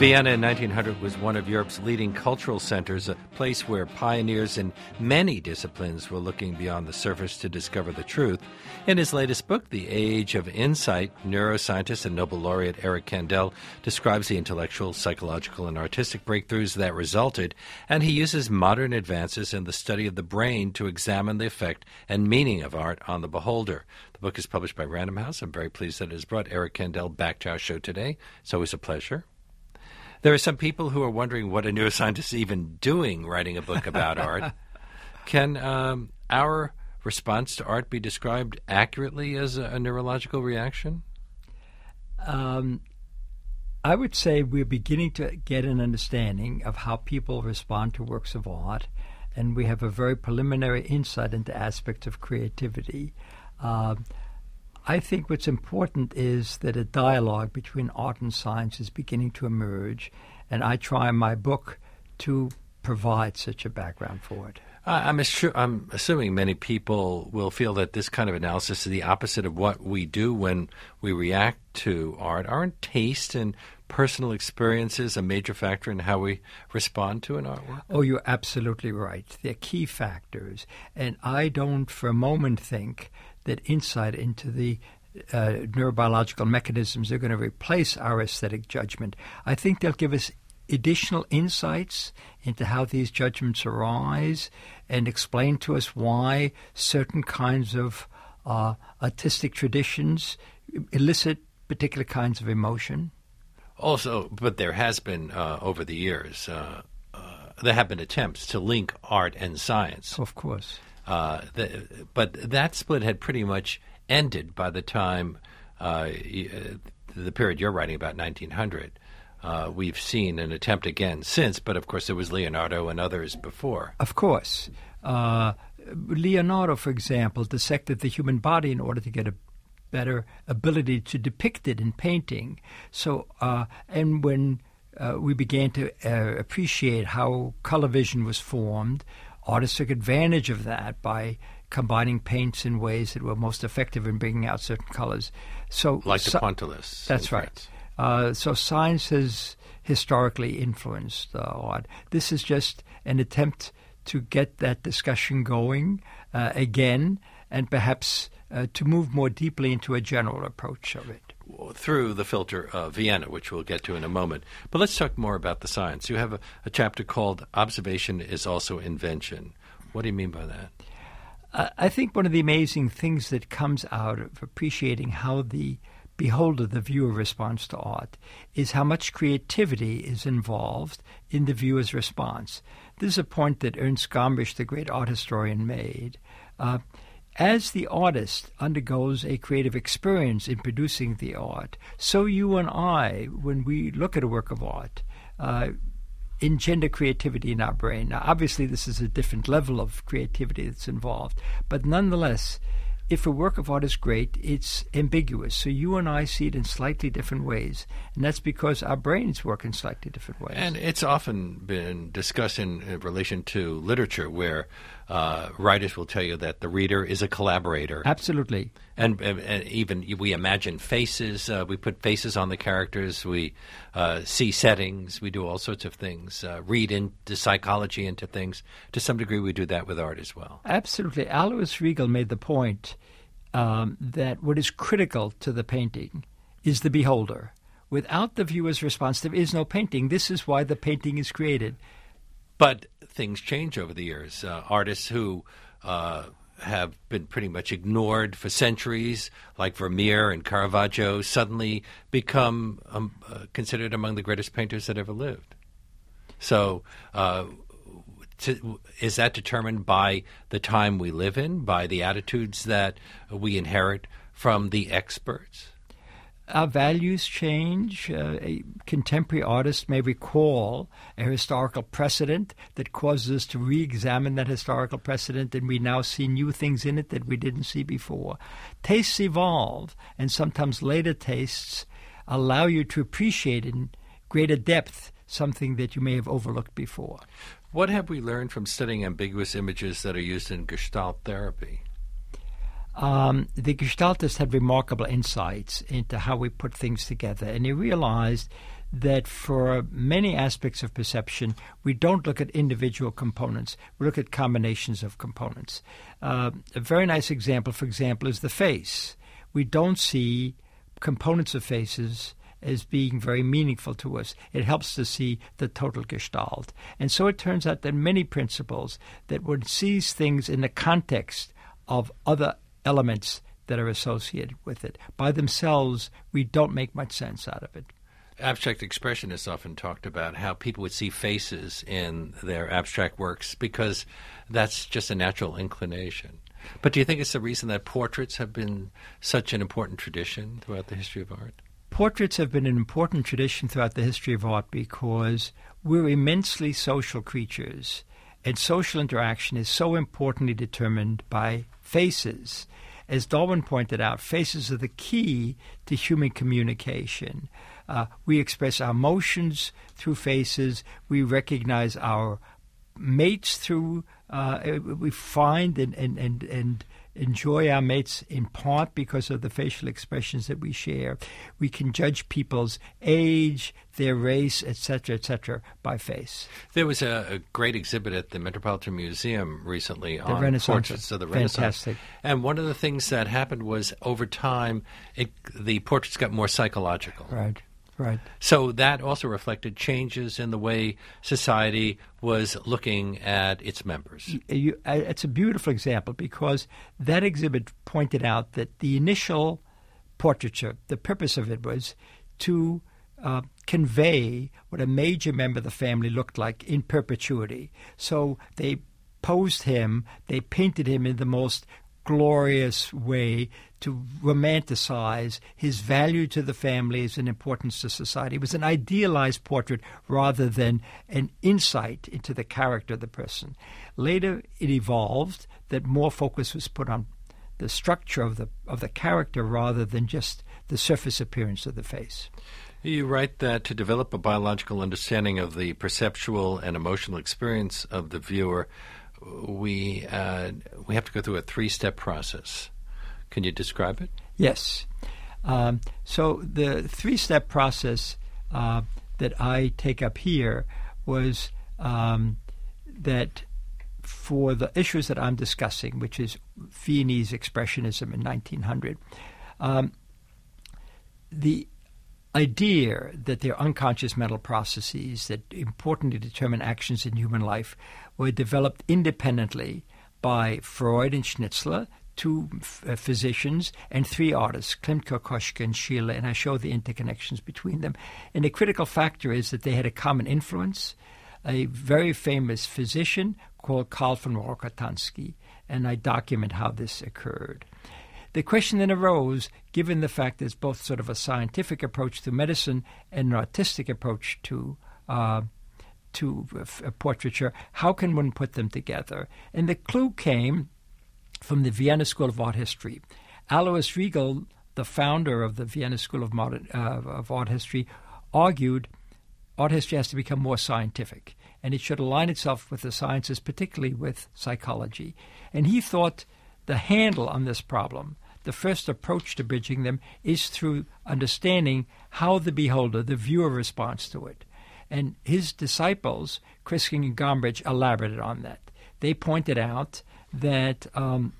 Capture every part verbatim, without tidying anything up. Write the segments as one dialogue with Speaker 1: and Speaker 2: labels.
Speaker 1: Vienna in nineteen hundred was one of Europe's leading cultural centers, a place where pioneers in many disciplines were looking beyond the surface to discover the truth. In his latest book, The Age of Insight, neuroscientist and Nobel laureate Eric Kandel describes the intellectual, psychological, and artistic breakthroughs that resulted, and he uses modern advances in the study of the brain to examine the effect and meaning of art on the beholder. The book is published by Random House. I'm very pleased that it has brought Eric Kandel back to our show today. It's always a pleasure. There are some people who are wondering what a neuroscientist is even doing writing a book about art. Can um, our response to art be described accurately as a, a neurological reaction?
Speaker 2: Um, I would say we're beginning to get an understanding of how people respond to works of art, and we have a very preliminary insight into aspects of creativity. Uh, I think what's important is that a dialogue between art and science is beginning to emerge, and I try in my book to provide such a background for it.
Speaker 1: Uh, I'm, assu- I'm assuming many people will feel that this kind of analysis is the opposite of what we do when we react to art. Aren't taste and personal experiences a major factor in how we respond to an artwork?
Speaker 2: Oh, you're absolutely right. They're key factors, and I don't for a moment think that insight into the uh, neurobiological mechanisms are going to replace our aesthetic judgment. I think they'll give us additional insights into how these judgments arise and explain to us why certain kinds of uh, artistic traditions elicit particular kinds of emotion.
Speaker 1: Also, but there has been, uh, over the years, uh, uh, there have been attempts to link art and science.
Speaker 2: Of course.
Speaker 1: Uh, the, but that split had pretty much ended by the time, uh, the period you're writing about, nineteen hundred. Uh, we've seen an attempt again since, but of course there was Leonardo and others before.
Speaker 2: Of course. Uh, Leonardo, for example, dissected the human body in order to get a better ability to depict it in painting. So, uh, and when uh, we began to uh, appreciate how color vision was formed, artists took advantage of that by combining paints in ways that were most effective in bringing out certain colors. So,
Speaker 1: like the
Speaker 2: so,
Speaker 1: Pointillists.
Speaker 2: That's right. Uh, so science has historically influenced uh, art. This is just an attempt to get that discussion going uh, again, and perhaps uh, to move more deeply into a general approach of it.
Speaker 1: Through the filter of Vienna, which we'll get to in a moment. But let's talk more about the science. You have a, a chapter called Observation is Also Invention. What do you mean by that?
Speaker 2: Uh, I think one of the amazing things that comes out of appreciating how the beholder, the viewer, responds to art is how much creativity is involved in the viewer's response. This is a point that Ernst Gombrich, the great art historian, made. Uh, As the artist undergoes a creative experience in producing the art, so you and I, when we look at a work of art, uh, engender creativity in our brain. Now, obviously, this is a different level of creativity that's involved, but nonetheless, if a work of art is great, it's ambiguous. So you and I see it in slightly different ways, and that's because our brains work in slightly different ways.
Speaker 1: And it's often been discussed in, in relation to literature, where uh, writers will tell you that the reader is a collaborator.
Speaker 2: Absolutely.
Speaker 1: And, and, and even we imagine faces. Uh, we put faces on the characters. We uh, see settings. We do all sorts of things. Uh, read into psychology into things. To some degree, we do that with art as well.
Speaker 2: Absolutely. Alois Riegel made the point um, that what is critical to the painting is the beholder. Without the viewer's response, there is no painting. This is why the painting is created.
Speaker 1: But things change over the years. Uh, artists who uh, have been pretty much ignored for centuries, like Vermeer and Caravaggio, suddenly become um, uh, considered among the greatest painters that ever lived. So uh, to, is that determined by the time we live in, by the attitudes that we inherit from the experts?
Speaker 2: Our values change. Uh, a contemporary artist may recall a historical precedent that causes us to re-examine that historical precedent, and we now see new things in it that we didn't see before. Tastes evolve, and sometimes later tastes allow you to appreciate in greater depth something that you may have overlooked before.
Speaker 1: What have we learned from studying ambiguous images that are used in Gestalt therapy?
Speaker 2: Um, the Gestaltists had remarkable insights into how we put things together, and he realized that for many aspects of perception, we don't look at individual components. We look at combinations of components. Uh, a very nice example, for example, is the face. We don't see components of faces as being very meaningful to us. It helps to see the total gestalt. And so it turns out that many principles that one sees things in the context of other elements that are associated with it. By themselves, we don't make much sense out of it.
Speaker 1: Abstract expressionists often talked about how people would see faces in their abstract works because that's just a natural inclination. But do you think it's the reason that portraits have been such an important tradition throughout the history of art?
Speaker 2: Portraits have been an important tradition throughout the history of art because we're immensely social creatures, and social interaction is so importantly determined by faces. As Darwin pointed out, faces are the key to human communication. Uh, we express our emotions through faces. We recognize our mates through, uh, we find and, and, and, and enjoy our mates in part because of the facial expressions that we share. We can judge people's age, their race, et cetera, et cetera, by face.
Speaker 1: There was a, a great exhibit at the Metropolitan Museum recently
Speaker 2: the
Speaker 1: on
Speaker 2: Renaissance.
Speaker 1: portraits of the Renaissance.
Speaker 2: Fantastic.
Speaker 1: And one of the things that happened was over time, it, the portraits got more psychological.
Speaker 2: Right. Right.
Speaker 1: So that also reflected changes in the way society was looking at its members.
Speaker 2: You, it's a beautiful example because that exhibit pointed out that the initial portraiture, the purpose of it was to uh, convey what a major member of the family looked like in perpetuity. So they posed him, they painted him in the most glorious way to romanticize his value to the family, his importance to society. It was an idealized portrait rather than an insight into the character of the person. Later, it evolved that more focus was put on the structure of the of the character rather than just the surface appearance of the face.
Speaker 1: You write that to develop a biological understanding of the perceptual and emotional experience of the viewer, we uh, we have to go through a three-step process. Can you describe it?
Speaker 2: Yes. Um, so the three-step process uh, that I take up here was um, that for the issues that I'm discussing, which is Viennese Expressionism in nineteen hundred, um, the idea that there are unconscious mental processes that importantly determine actions in human life were developed independently by Freud and Schnitzler, two f- uh, physicians, and three artists, Klimt, Kokoschka, and Schiele, and I show the interconnections between them. And the critical factor is that they had a common influence, a very famous physician called Karl von Rokitansky, and I document how this occurred. The question then arose, given the fact there's both sort of a scientific approach to medicine and an artistic approach to uh, to uh, portraiture, how can one put them together? And the clue came from the Vienna School of Art History. Alois Riegel, the founder of the Vienna School of, Modern, uh, of Art History, argued art history has to become more scientific, and it should align itself with the sciences, particularly with psychology. And he thought the handle on this problem, the first approach to bridging them, is through understanding how the beholder, the viewer, responds to it. And his disciples, Crisking and Gombrich, elaborated on that. They pointed out that um,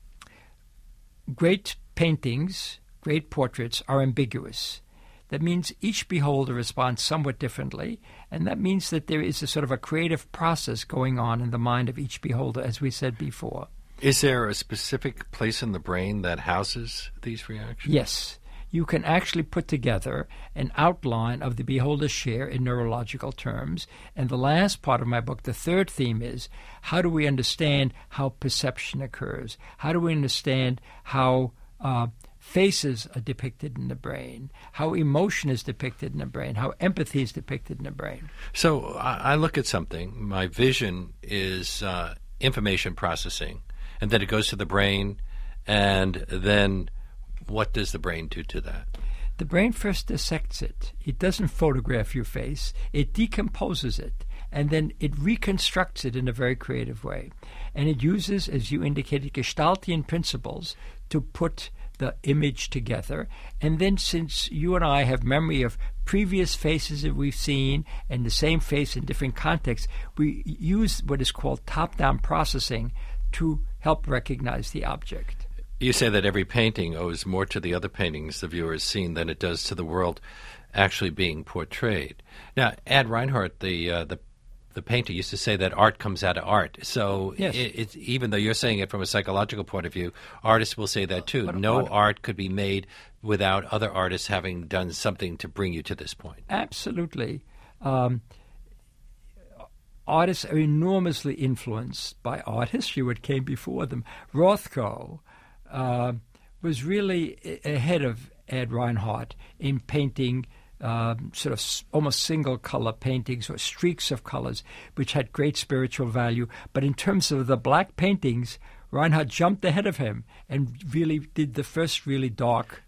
Speaker 2: great paintings, great portraits are ambiguous. That means each beholder responds somewhat differently, and that means that there is a sort of a creative process going on in the mind of each beholder, as we said before.
Speaker 1: Is there a specific place in the brain that houses these reactions?
Speaker 2: Yes. You can actually put together an outline of the beholder's share in neurological terms. And the last part of my book, the third theme, is how do we understand how perception occurs? How do we understand how uh, faces are depicted in the brain, how emotion is depicted in the brain, how empathy is depicted in the brain?
Speaker 1: So I, I look at something. My vision is uh, information processing, and then it goes to the brain, and then what does the brain do to that?
Speaker 2: The brain first dissects it. It doesn't photograph your face. It decomposes it. and then it reconstructs it in a very creative way. And it uses, as you indicated, Gestaltian principles to put the image together. And then, since you and I have memory of previous faces that we've seen and the same face in different contexts, we use what is called top-down processing to help recognize the object.
Speaker 1: You say that every painting owes more to the other paintings the viewer has seen than it does to the world actually being portrayed. Now, Ad Reinhardt, the uh, the the painter, used to say that art comes out of art. So
Speaker 2: yes.
Speaker 1: it, it's, even though you're saying it from a psychological point of view, artists will say that too. No art, art could be made without other artists having done something to bring you to this point.
Speaker 2: Absolutely. Um, artists are enormously influenced by art history, what came before them. Rothko uh, was really ahead of Ad Reinhardt in painting Um, sort of s- almost single-color paintings or streaks of colors, which had great spiritual value. But in terms of the black paintings, Reinhardt jumped ahead of him and really did the first really dark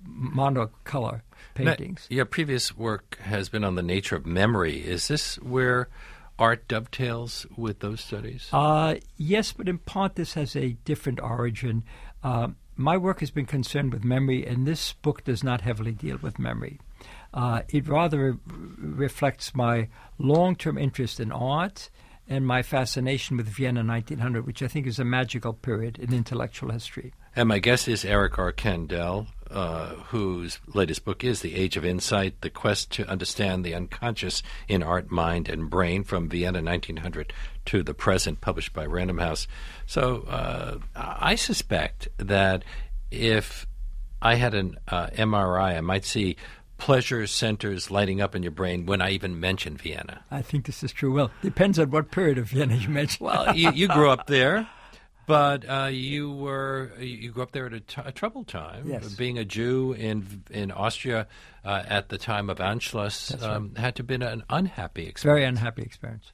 Speaker 2: monocolor paintings.
Speaker 1: Now, your previous work has been on the nature of memory. Is this where art dovetails with those studies?
Speaker 2: Uh, yes, but in part this has a different origin. Uh, my work has been concerned with memory, and this book does not heavily deal with memory. Uh, it rather re- reflects my long-term interest in art and my fascination with Vienna nineteen hundred, which I think is a magical period in intellectual history.
Speaker 1: And my guest is Eric R. Kandel, uh, whose latest book is The Age of Insight, The Quest to Understand the Unconscious in Art, Mind, and Brain from Vienna nineteen hundred to the Present, published by Random House. So uh, I suspect that if I had an uh, M R I, I might see pleasure centers lighting up in your brain when I even mention Vienna.
Speaker 2: I think this is true. Well, depends on what period of Vienna you mention.
Speaker 1: Well, you, you grew up there, but uh, you were you grew up there at a, t- a troubled time.
Speaker 2: Yes.
Speaker 1: Being a Jew in in Austria uh, at the time of Anschluss um, right. had to have been an unhappy experience.
Speaker 2: Very unhappy experience.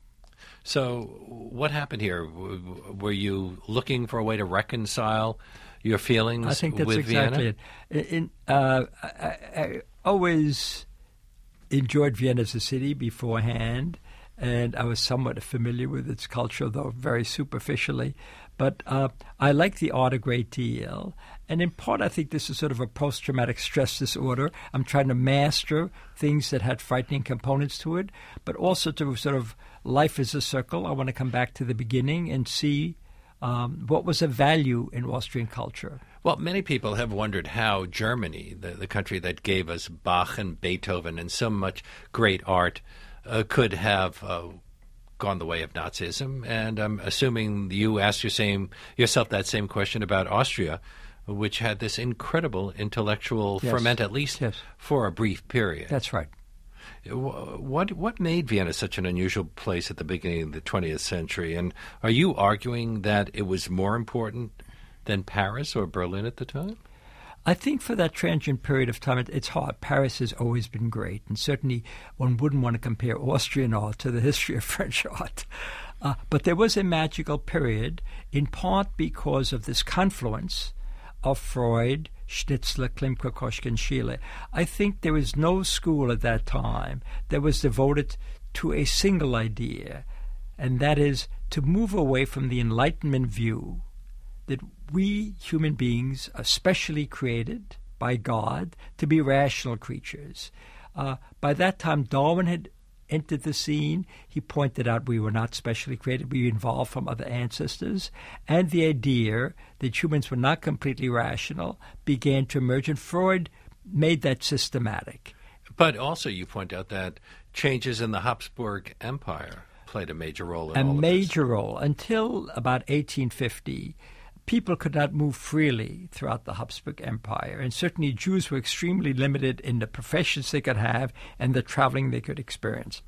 Speaker 1: So what happened here? W- were you looking for a way to reconcile your feelings with Vienna?
Speaker 2: I think that's exactly
Speaker 1: Vienna?
Speaker 2: it. In, uh, I, I always enjoyed Vienna as a city beforehand, and I was somewhat familiar with its culture, though very superficially. But uh, I like the art a great deal. And in part, I think this is sort of a post-traumatic stress disorder. I'm trying to master things that had frightening components to it, but also to sort of life is a circle. I want to come back to the beginning and see um, what was of value in Austrian culture.
Speaker 1: Well, many people have wondered how Germany, the, the country that gave us Bach and Beethoven and so much great art, uh, could have uh, gone the way of Nazism. And I'm assuming you asked your same, yourself that same question about Austria, which had this incredible intellectual
Speaker 2: yes.
Speaker 1: ferment, at least
Speaker 2: yes.
Speaker 1: for a brief period.
Speaker 2: That's right.
Speaker 1: What what made Vienna such an unusual place at the beginning of the twentieth century? And are you arguing that it was more important than Paris or Berlin at the time?
Speaker 2: I think for that transient period of time, it, it's hard. Paris has always been great, and certainly one wouldn't want to compare Austrian art to the history of French art. Uh, but there was a magical period, in part because of this confluence of Freud, Schnitzler, Klimke, Koshkin, Schiele. I think there was no school at that time that was devoted to a single idea, and that is to move away from the Enlightenment view that we human beings are specially created by God to be rational creatures. Uh, by that time, Darwin had entered the scene. He pointed out we were not specially created. We evolved from other ancestors. And the idea that humans were not completely rational began to emerge, and Freud made that systematic.
Speaker 1: But also you point out that changes in the Habsburg Empire played a major role in
Speaker 2: a
Speaker 1: all of this.
Speaker 2: A major role. Until about eighteen fifty, people could not move freely throughout the Habsburg Empire, and certainly Jews were extremely limited in the professions they could have and the traveling they could experience.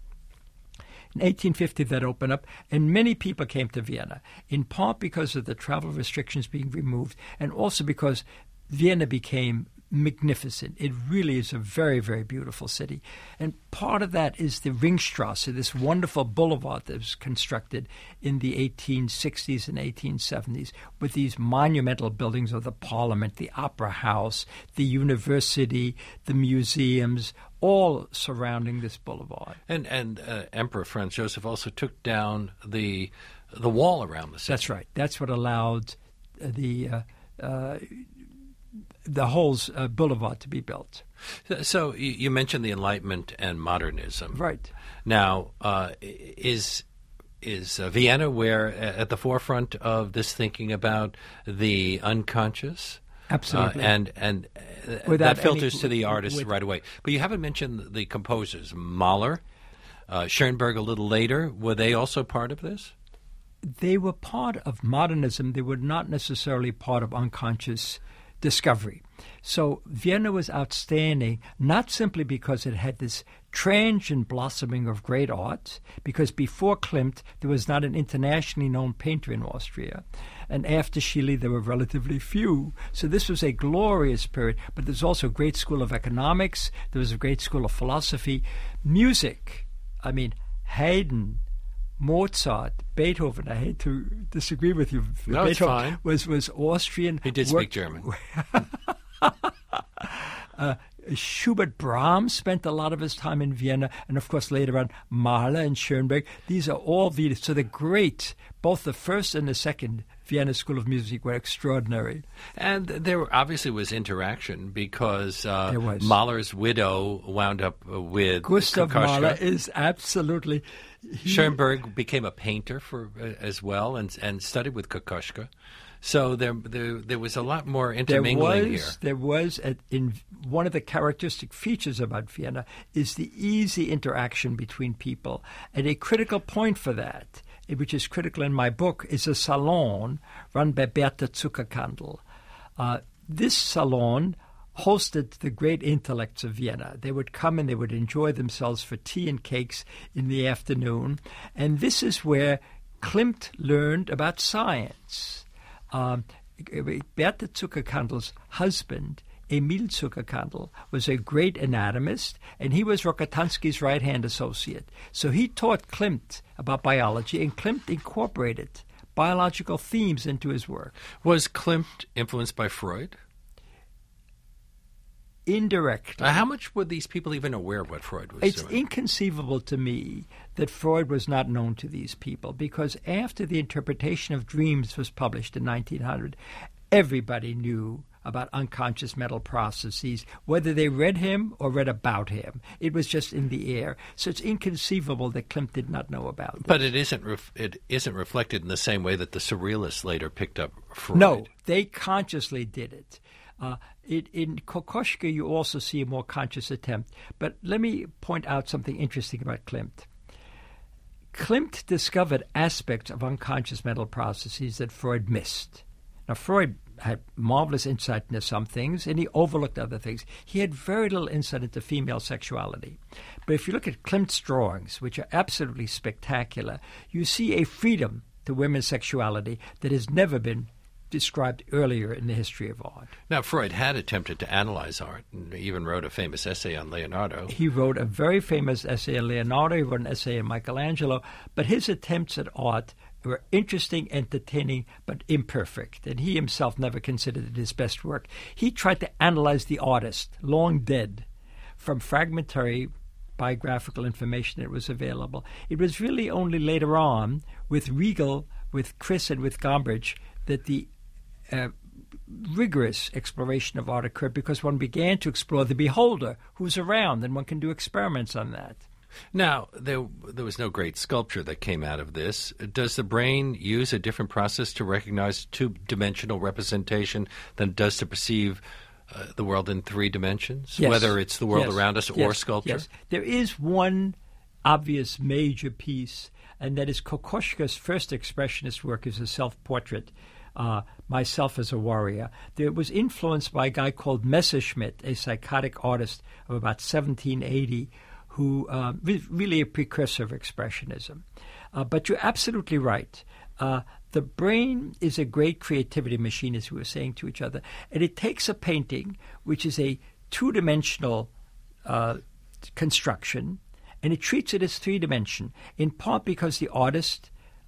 Speaker 2: In eighteen fifty, that opened up, and many people came to Vienna, in part because of the travel restrictions being removed, and also because Vienna became magnificent. It really is a very, very beautiful city. And part of that is the Ringstrasse, this wonderful boulevard that was constructed in the eighteen sixties and eighteen seventies with these monumental buildings of the Parliament, the Opera House, the university, the museums, all surrounding this boulevard.
Speaker 1: And and uh, Emperor Franz Joseph also took down the the wall around the city.
Speaker 2: That's right. That's what allowed the uh, uh, the whole uh, boulevard to be built.
Speaker 1: So, so you, you mentioned the Enlightenment and modernism.
Speaker 2: Right.
Speaker 1: Now, uh, is is uh, Vienna where uh, at the forefront of this thinking about the unconscious?
Speaker 2: Absolutely.
Speaker 1: Uh, and and uh, that filters any, to the artists with, right away. But you haven't mentioned the composers. Mahler, uh, Schoenberg a little later. Were they also part of this?
Speaker 2: They were part of modernism. They were not necessarily part of unconscious discovery. So Vienna was outstanding, not simply because it had this transient blossoming of great art, because before Klimt, there was not an internationally known painter in Austria. And after Schiele, there were relatively few. So this was a glorious period. But there's also a great school of economics. There was a great school of philosophy. Music, I mean, Haydn, Mozart, Beethoven, I hate to disagree with you.
Speaker 1: No,
Speaker 2: Beethoven
Speaker 1: it's fine.
Speaker 2: Was, was Austrian.
Speaker 1: He did
Speaker 2: worked,
Speaker 1: speak German.
Speaker 2: uh, Schubert, Brahms spent a lot of his time in Vienna, and of course later on Mahler and Schoenberg. These are all Vienna. So the great, both the first and the second Vienna School of Music were extraordinary.
Speaker 1: And there obviously was interaction because uh,
Speaker 2: there was.
Speaker 1: Mahler's widow wound up with
Speaker 2: Gustav
Speaker 1: Kokoschka.
Speaker 2: Mahler is absolutely... He,
Speaker 1: Schoenberg became a painter for uh, as well and and studied with Kokoschka. So there, there there was a lot more intermingling
Speaker 2: there was,
Speaker 1: here.
Speaker 2: There was, a, in one of the characteristic features about Vienna is the easy interaction between people. And a critical point for that, which is critical in my book, is a salon run by Bertha Zuckerkandl. Uh, this salon hosted the great intellects of Vienna. They would come and they would enjoy themselves for tea and cakes in the afternoon. And this is where Klimt learned about science. Um, Bertha Zuckerkandl's husband, Emil Zuckerkandl, was a great anatomist, and he was Rokitansky's right-hand associate. So he taught Klimt about biology, and Klimt incorporated biological themes into his work.
Speaker 1: Was Klimt influenced by Freud?
Speaker 2: Indirectly.
Speaker 1: Uh, how much were these people even aware of what Freud was
Speaker 2: it's
Speaker 1: doing?
Speaker 2: It's inconceivable to me that Freud was not known to these people, because after the interpretation of dreams was published in nineteen hundred, everybody knew about unconscious mental processes, whether they read him or read about him. It was just in the air. So it's inconceivable that Klimt did not know about this.
Speaker 1: But it isn't ref- it isn't reflected in the same way that the Surrealists later picked up Freud.
Speaker 2: No, they consciously did it. Uh, it, in Kokoschka, you also see a more conscious attempt. But let me point out something interesting about Klimt. Klimt discovered aspects of unconscious mental processes that Freud missed. Now, Freud had marvelous insight into some things, and he overlooked other things. He had very little insight into female sexuality. But if you look at Klimt's drawings, which are absolutely spectacular, you see a freedom to women's sexuality that has never been described earlier in the history of art.
Speaker 1: Now, Freud had attempted to analyze art and even wrote a famous essay on Leonardo.
Speaker 2: He wrote a very famous essay on Leonardo. He wrote an essay on Michelangelo. But his attempts at art were interesting, entertaining, but imperfect. And he himself never considered it his best work. He tried to analyze the artist, long dead, from fragmentary biographical information that was available. It was really only later on, with Riegel, with Chris, and with Gombrich, that the Uh, rigorous exploration of art occurred, because one began to explore the beholder who's around, and one can do experiments on that.
Speaker 1: Now, there there was no great sculpture that came out of this. Does the brain use a different process to recognize two-dimensional representation than it does to perceive uh, the world in three dimensions,
Speaker 2: yes.
Speaker 1: whether it's the world
Speaker 2: yes.
Speaker 1: around us
Speaker 2: yes.
Speaker 1: or sculpture?
Speaker 2: Yes. There is one obvious major piece, and that is Kokoschka's first expressionist work is a self-portrait, Uh, myself as a warrior. It was influenced by a guy called Messerschmitt, a psychotic artist of about seventeen eighty, who uh, re- really a precursor of expressionism. Uh, but you're absolutely right. Uh, the brain is a great creativity machine, as we were saying to each other, and it takes a painting, which is a two-dimensional uh, construction, and it treats it as three-dimension, in part because the artist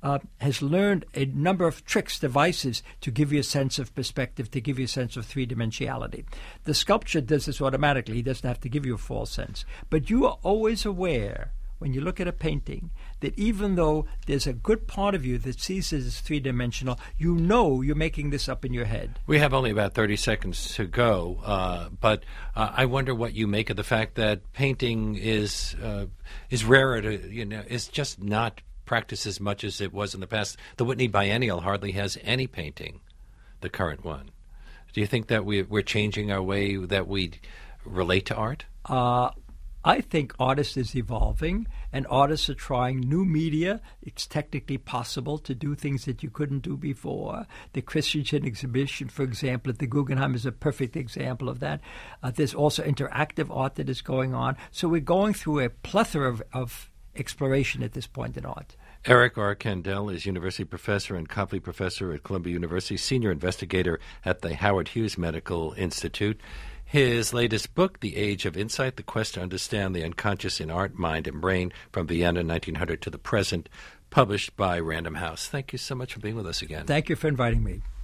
Speaker 2: uh, has learned a number of tricks, devices to give you a sense of perspective, to give you a sense of three-dimensionality. The sculpture does this automatically. He doesn't have to give you a false sense. But you are always aware, when you look at a painting, that even though there's a good part of you that sees it as three-dimensional, you know you're making this up in your head.
Speaker 1: We have only about thirty seconds to go, uh, but uh, I wonder what you make of the fact that painting is uh, is rarer to, you know, is just not practiced as much as it was in the past. The Whitney Biennial hardly has any painting, the current one. Do you think that we, we're changing our way that we relate to art?
Speaker 2: Uh I think artists is evolving, and artists are trying new media. It's technically possible to do things that you couldn't do before. The Christensen exhibition, for example, at the Guggenheim is a perfect example of that. Uh, there's also interactive art that is going on. So we're going through a plethora of, of exploration at this point in art.
Speaker 1: Eric R. Kandel is University Professor and Copley Professor at Columbia University, Senior Investigator at the Howard Hughes Medical Institute. His latest book, The Age of Insight, The Quest to Understand the Unconscious in Art, Mind, and Brain from Vienna nineteen hundred to the Present, published by Random House. Thank you so much for being with us again.
Speaker 2: Thank you for inviting me.